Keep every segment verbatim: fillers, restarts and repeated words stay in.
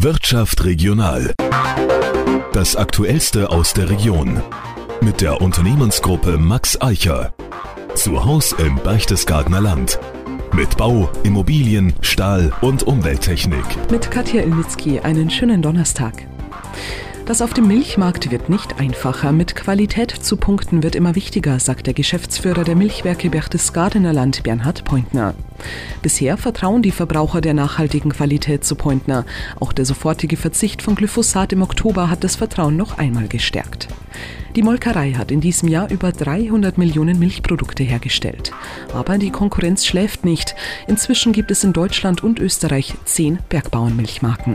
Wirtschaft regional. Das Aktuellste aus der Region. Mit der Unternehmensgruppe Max Eicher. Zu Haus im Berchtesgadener Land. Mit Bau, Immobilien, Stahl und Umwelttechnik. Mit Katja Ilnitzki einen schönen Donnerstag. Das auf dem Milchmarkt wird nicht einfacher. Mit Qualität zu punkten wird immer wichtiger, sagt der Geschäftsführer der Milchwerke Berchtesgadener Land, Bernhard Pointner. Bisher vertrauen die Verbraucher der nachhaltigen Qualität zu Pointner. Auch der sofortige Verzicht von Glyphosat im Oktober hat das Vertrauen noch einmal gestärkt. Die Molkerei hat in diesem Jahr über dreihundert Millionen Milchprodukte hergestellt. Aber die Konkurrenz schläft nicht. Inzwischen gibt es in Deutschland und Österreich zehn Bergbauernmilchmarken.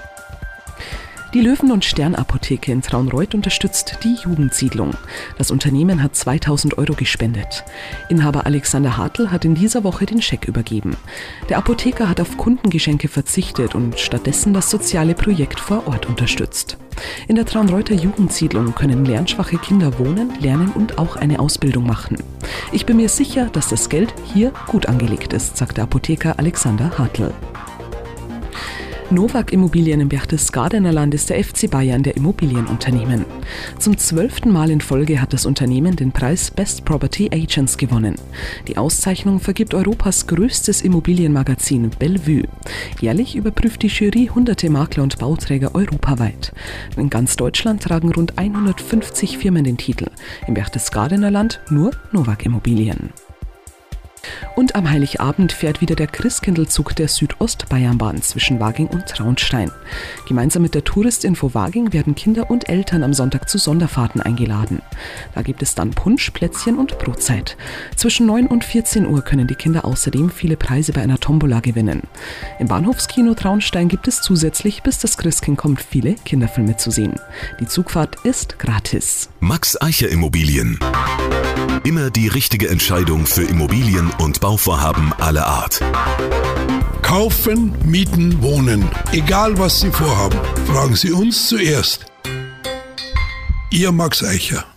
Die Löwen- und Stern-Apotheke in Traunreut unterstützt die Jugendsiedlung. Das Unternehmen hat zweitausend Euro gespendet. Inhaber Alexander Hartl hat in dieser Woche den Scheck übergeben. Der Apotheker hat auf Kundengeschenke verzichtet und stattdessen das soziale Projekt vor Ort unterstützt. In der Traunreuter Jugendsiedlung können lernschwache Kinder wohnen, lernen und auch eine Ausbildung machen. Ich bin mir sicher, dass das Geld hier gut angelegt ist, sagt der Apotheker Alexander Hartl. Novak Immobilien im Berchtesgadener Land ist der F C Bayern der Immobilienunternehmen. Zum zwölften Mal in Folge hat das Unternehmen den Preis Best Property Agents gewonnen. Die Auszeichnung vergibt Europas größtes Immobilienmagazin Bellevue. Jährlich überprüft die Jury hunderte Makler und Bauträger europaweit. In ganz Deutschland tragen rund hundertfünfzig Firmen den Titel. Im Berchtesgadener Land nur Novak Immobilien. Und am Heiligabend fährt wieder der Christkindlzug der Südostbayernbahn zwischen Waging und Traunstein. Gemeinsam mit der Touristinfo Waging werden Kinder und Eltern am Sonntag zu Sonderfahrten eingeladen. Da gibt es dann Punsch, Plätzchen und Brotzeit. Zwischen neun und vierzehn Uhr können die Kinder außerdem viele Preise bei einer Tombola gewinnen. Im Bahnhofskino Traunstein gibt es zusätzlich, bis das Christkind kommt, viele Kinderfilme zu sehen. Die Zugfahrt ist gratis. Max Eicher Immobilien. Immer die richtige Entscheidung für Immobilien und Bauvorhaben aller Art. Kaufen, mieten, wohnen. Egal was Sie vorhaben, fragen Sie uns zuerst. Ihr Max Eicher.